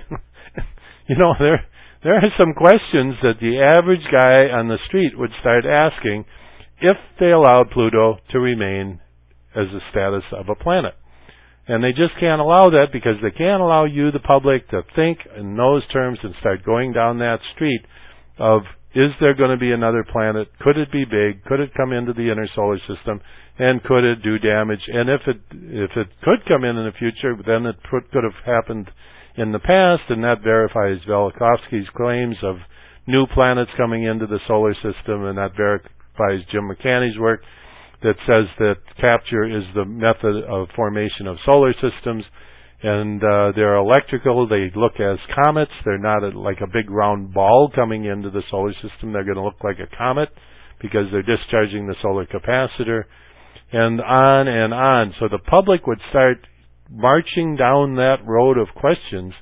You know, there there are some questions that the average guy on the street would start asking if they allowed Pluto to remain as a status of a planet. And they just can't allow that because they can't allow you, the public, to think in those terms and start going down that street of, is there going to be another planet? Could it be big? Could it come into the inner solar system? And could it do damage? And if it if it could come in in the future, then it could have happened in the past, and that verifies Velikovsky's claims of new planets coming into the solar system, and that verifies Jim McCanney's work that says that capture is the method of formation of solar systems. And uh, they're electrical. They look as comets. They're not a, like a big round ball coming into the solar system. They're going to look like a comet because they're discharging the solar capacitor, and on and on. So the public would start marching down that road of questions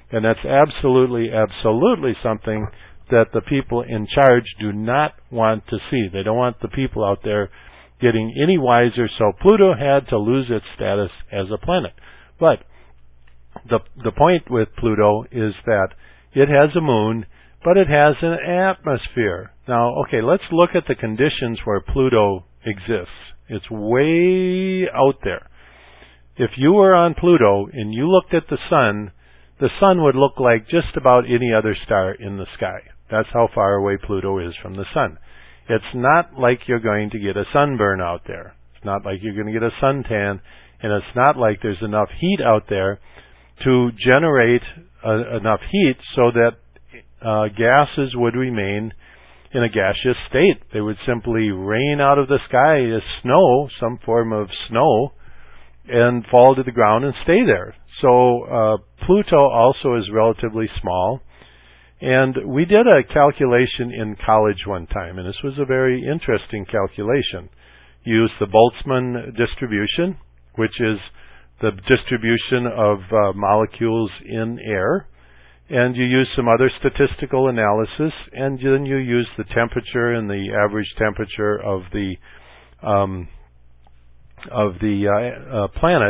And that's absolutely, absolutely something that the people in charge do not want to see. They don't want the people out there getting any wiser, so Pluto had to lose its status as a planet. But the the point with Pluto is that it has a moon, but it has an atmosphere. Now, okay, let's look at the conditions where Pluto exists. It's way out there. If you were on Pluto and you looked at the sun, the sun would look like just about any other star in the sky. That's how far away Pluto is from the sun. It's not like you're going to get a sunburn out there. It's not like you're going to get a suntan, and it's not like there's enough heat out there to generate uh, enough heat so that uh, gases would remain in a gaseous state. They would simply rain out of the sky as snow, some form of snow, and fall to the ground and stay there. So uh, Pluto also is relatively small. And we did a calculation in college one time, and this was a very interesting calculation. You used the Boltzmann distribution, which is the distribution of uh, molecules in air, and you use some other statistical analysis, and then you use the temperature and the average temperature of the um, of the uh, uh, planet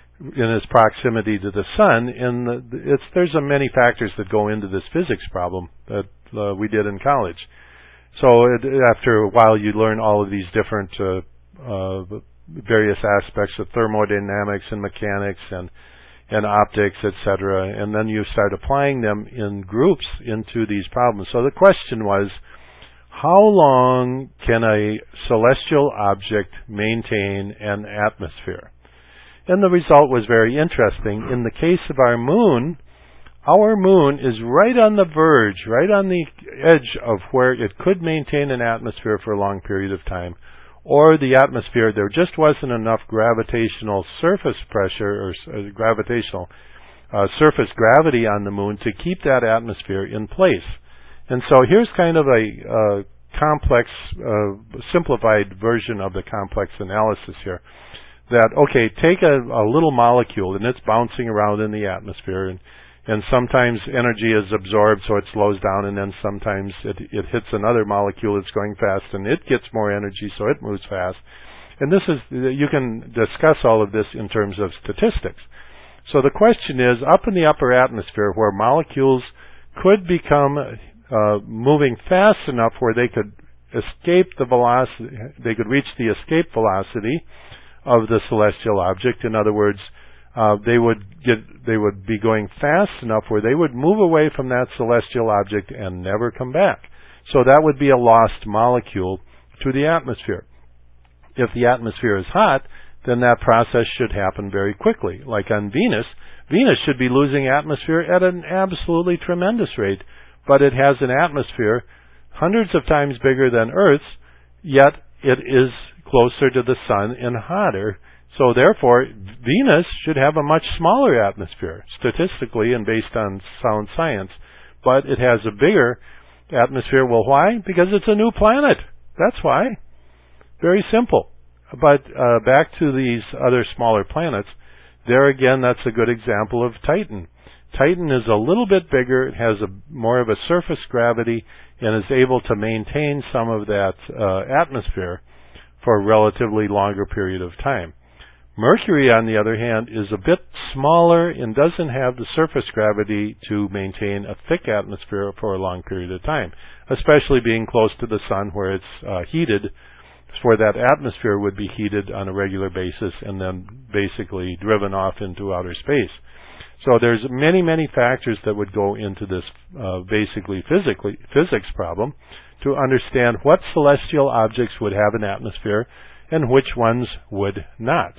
in its proximity to the sun, and the, it's there's a many factors that go into this physics problem that uh, we did in college. So it, after a while, you learn all of these different uh, uh, various aspects of thermodynamics and mechanics and and optics, et cetera, and then you start applying them in groups into these problems. So the question was, how long can a celestial object maintain an atmosphere? And the result was very interesting. In the case of our moon, our moon is right on the verge, right on the edge of where it could maintain an atmosphere for a long period of time, or the atmosphere, there just wasn't enough gravitational surface pressure or uh, gravitational uh, surface gravity on the moon to keep that atmosphere in place. And so here's kind of a uh, complex, uh, simplified version of the complex analysis here. That, okay, take a, a little molecule and it's bouncing around in the atmosphere, and, and sometimes energy is absorbed so it slows down, and then sometimes it, it hits another molecule that's going fast and it gets more energy so it moves fast. And this is, you can discuss all of this in terms of statistics. So the question is, up in the upper atmosphere where molecules could become uh, moving fast enough where they could escape the velocity, they could reach the escape velocity of the celestial object. In other words, uh, they would get, they would be going fast enough where they would move away from that celestial object and never come back. So that would be a lost molecule to the atmosphere. If the atmosphere is hot, then that process should happen very quickly. Like on Venus, Venus should be losing atmosphere at an absolutely tremendous rate, but it has an atmosphere hundreds of times bigger than Earth's, yet it is closer to the sun and hotter. So therefore, Venus should have a much smaller atmosphere, statistically and based on sound science. But it has a bigger atmosphere. Well, why? Because it's a new planet. That's why. Very simple. But uh, back to these other smaller planets, there again, that's a good example of Titan. Titan is a little bit bigger, it has a more of a surface gravity, and is able to maintain some of that uh, atmosphere for a relatively longer period of time. Mercury, on the other hand, is a bit smaller and doesn't have the surface gravity to maintain a thick atmosphere for a long period of time, especially being close to the sun where it's uh, heated, for that atmosphere would be heated on a regular basis and then basically driven off into outer space. So there's many, many factors that would go into this uh, basically physically physics problem to understand what celestial objects would have an atmosphere and which ones would not.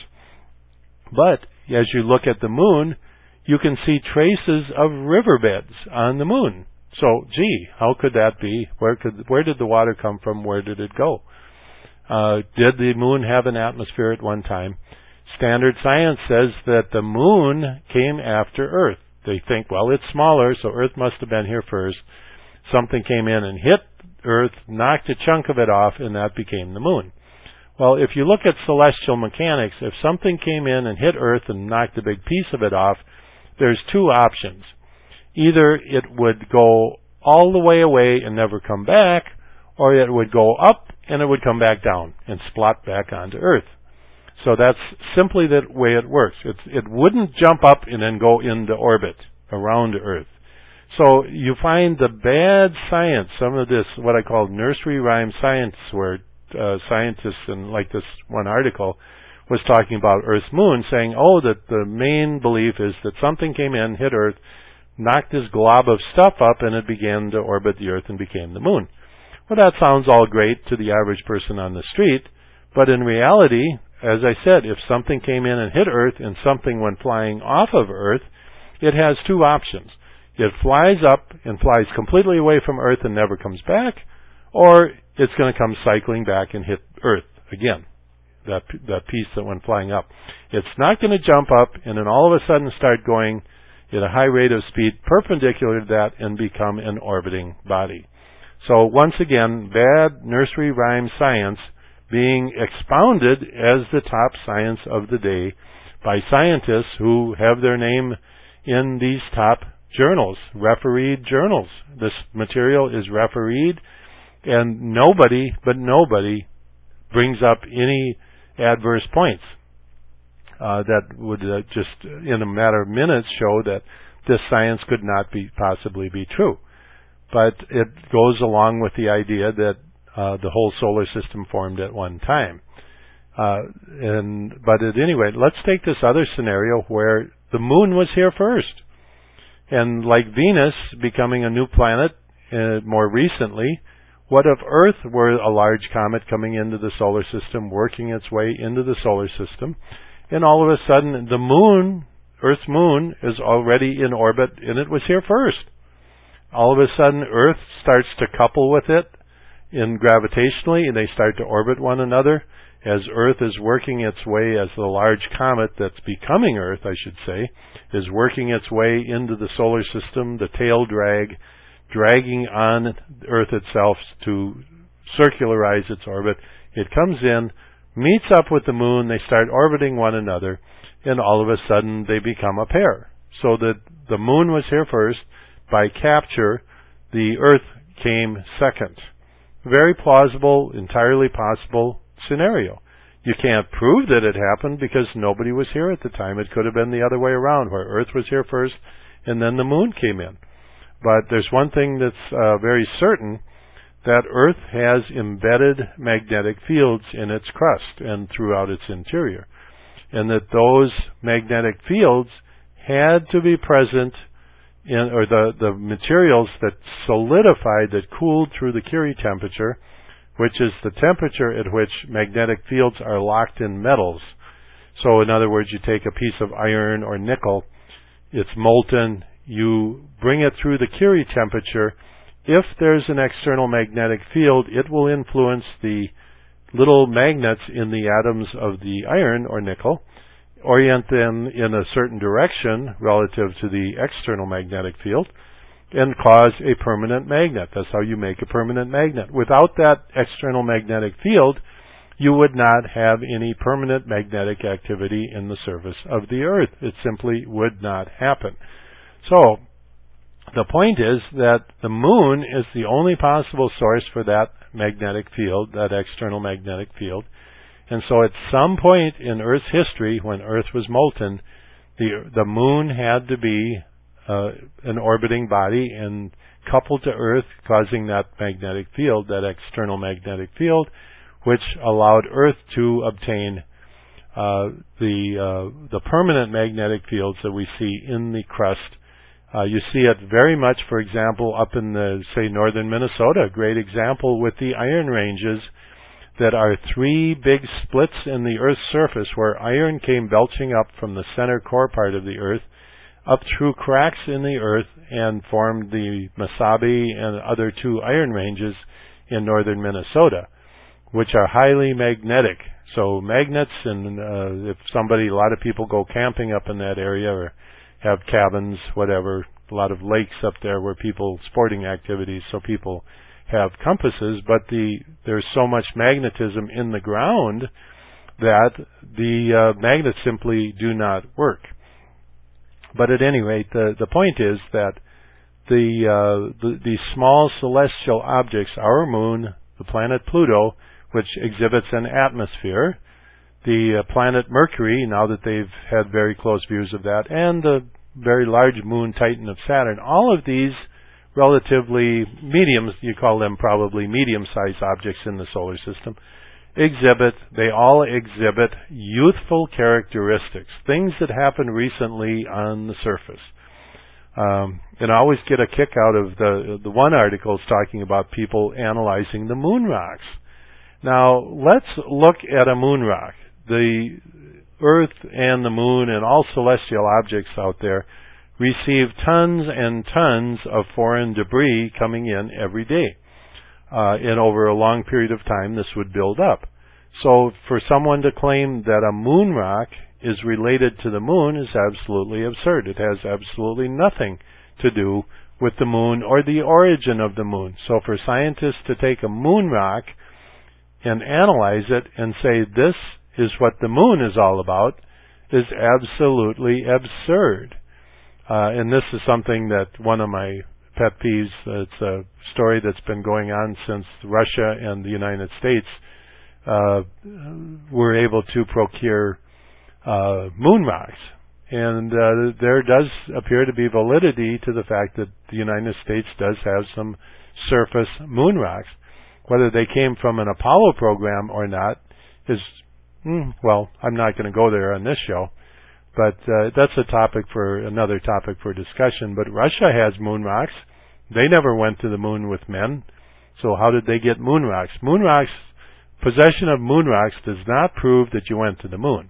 But as you look at the moon, you can see traces of riverbeds on the moon. So, gee, how could that be? Where could where did the water come from? Where did it go? Uh, did the moon have an atmosphere at one time? Standard science says that the moon came after Earth. They think, well, it's smaller, so Earth must have been here first. Something came in and hit Earth, knocked a chunk of it off, and that became the moon. Well, if you look at celestial mechanics, if something came in and hit Earth and knocked a big piece of it off, there's two options. either it would go all the way away and never come back, or it would go up and it would come back down and splot back onto Earth. So that's simply the way it works. It's, it wouldn't jump up and then go into orbit around Earth. So you find the bad science, some of this, what I call nursery rhyme science, where uh, scientists, in like this one article, was talking about Earth's moon, saying, oh, that the main belief is that something came in, hit Earth, knocked this glob of stuff up, and it began to orbit the Earth and became the moon. Well, that sounds all great to the average person on the street, but in reality, as I said, if something came in and hit Earth and something went flying off of Earth, it has two options. It flies up and flies completely away from Earth and never comes back, or it's going to come cycling back and hit Earth again, that, that piece that went flying up. It's not going to jump up and then all of a sudden start going at a high rate of speed perpendicular to that and become an orbiting body. So once again, bad nursery rhyme science being expounded as the top science of the day by scientists who have their name in these top journals, refereed journals. This material is refereed, and nobody, but nobody, brings up any adverse points uh, that would uh, just, in a matter of minutes, show that this science could not be possibly be true. But it goes along with the idea that uh, the whole solar system formed at one time. Uh, and but at any rate, let's take this other scenario where the moon was here first. And like Venus becoming a new planet uh, more recently, what if Earth were a large comet coming into the solar system, working its way into the solar system, and all of a sudden the moon, Earth's moon, is already in orbit and it was here first. All of a sudden Earth starts to couple with it in gravitationally, and they start to orbit one another as Earth is working its way, as the large comet that's becoming Earth, I should say, is working its way into the solar system, the tail drag, dragging on Earth itself to circularize its orbit. It comes in, meets up with the moon, they start orbiting one another, and all of a sudden they become a pair. So that the moon was here first. By capture, the Earth came second. Very plausible, entirely possible scenario. You can't prove that it happened because nobody was here at the time. It could have been the other way around, where Earth was here first and then the moon came in. But there's one thing that's uh, very certain, that Earth has embedded magnetic fields in its crust and throughout its interior. And that those magnetic fields had to be present in, or the, the materials that solidified, that cooled through the Curie temperature, which is the temperature at which magnetic fields are locked in metals. So in other words, you take a piece of iron or nickel, it's molten, you bring it through the Curie temperature. If there's an external magnetic field, it will influence the little magnets in the atoms of the iron or nickel, orient them in a certain direction relative to the external magnetic field, and cause a permanent magnet. That's how you make a permanent magnet. Without that external magnetic field, you would not have any permanent magnetic activity in the surface of the Earth. It simply would not happen. So, the point is that the moon is the only possible source for that magnetic field, that external magnetic field. And so at some point in Earth's history, when Earth was molten, the, the moon had to be uh, an orbiting body and coupled to Earth, causing that magnetic field, that external magnetic field, which allowed Earth to obtain uh, the uh, the permanent magnetic fields that we see in the crust. Uh, you see it very much, for example, up in the, say, northern Minnesota, a great example with the iron ranges that are three big splits in the Earth's surface where iron came belching up from the center core part of the Earth up through cracks in the Earth and formed the Mesabi and other two iron ranges in northern Minnesota, which are highly magnetic. So magnets, and uh, if somebody, a lot of people go camping up in that area or have cabins, whatever, a lot of lakes up there where people, sporting activities, so people have compasses, but the there's so much magnetism in the ground that the uh, magnets simply do not work. But at any rate, the, the point is that the, uh, the, the small celestial objects, our moon, the planet Pluto, which exhibits an atmosphere, the uh, planet Mercury, now that they've had very close views of that, and the very large moon Titan of Saturn. All of these relatively medium, you call them probably medium-sized objects in the solar system, exhibit, they all exhibit youthful characteristics, things that happened recently on the surface. Um, and I always get a kick out of the the one article talking about people analyzing the moon rocks. Now, let's look at a moon rock. The Earth and the moon and all celestial objects out there receive tons and tons of foreign debris coming in every day. Uh, and over a long period of time, this would build up. So for someone to claim that a moon rock is related to the moon is absolutely absurd. It has absolutely nothing to do with the moon or the origin of the moon. So for scientists to take a moon rock and analyze it and say this is what the moon is all about is absolutely absurd. Uh, and this is something that one of my pet peeves, it's a story that's been going on since Russia and the United States uh, were able to procure uh, moon rocks. And uh, there does appear to be validity to the fact that the United States does have some surface moon rocks. Whether they came from an Apollo program or not is, mm, well, I'm not going to go there on this show. But uh, that's a topic for another topic for discussion. But Russia has moon rocks. They never went to the moon with men. So how did they get moon rocks? Moon rocks, possession of moon rocks does not prove that you went to the moon.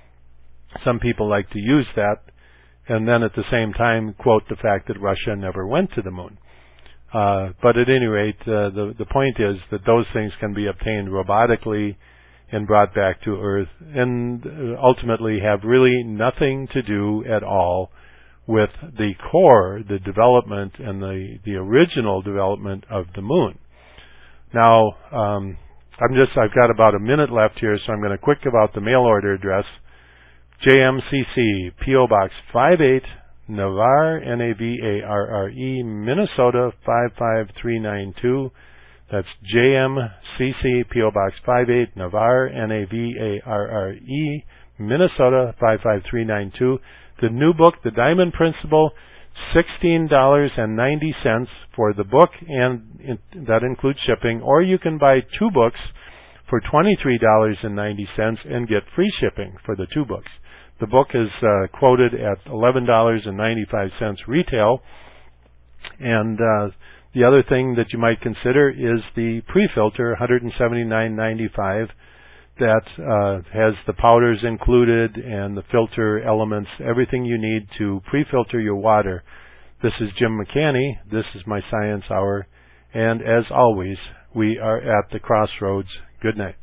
Some people like to use that and then at the same time quote the fact that Russia never went to the moon. Uh, but at any rate, uh, the, the point is that those things can be obtained robotically and brought back to Earth and ultimately have really nothing to do at all with the core, the development and the, the original development of the moon. Now, um, I'm just, I've got about a minute left here, so I'm going to quick about the mail order address. J M C C, P O Box five eight, Navarre, N A V A R R E, Minnesota five five three nine two. That's J M C C, P O Box five eight, Navarre, N A V A R R E, Minnesota five five three nine two. The new book, The Diamond Principle, sixteen dollars and ninety cents for the book, and in, that includes shipping. Or you can buy two books for twenty-three dollars and ninety cents and get free shipping for the two books. The book is uh, quoted at eleven dollars and ninety-five cents retail. And uh, the other thing that you might consider is the pre-filter, one seventy-nine ninety-five, that uh, has the powders included and the filter elements, everything you need to pre-filter your water. This is Jim McCanny. This is my Science Hour. And as always, we are at the crossroads. Good night.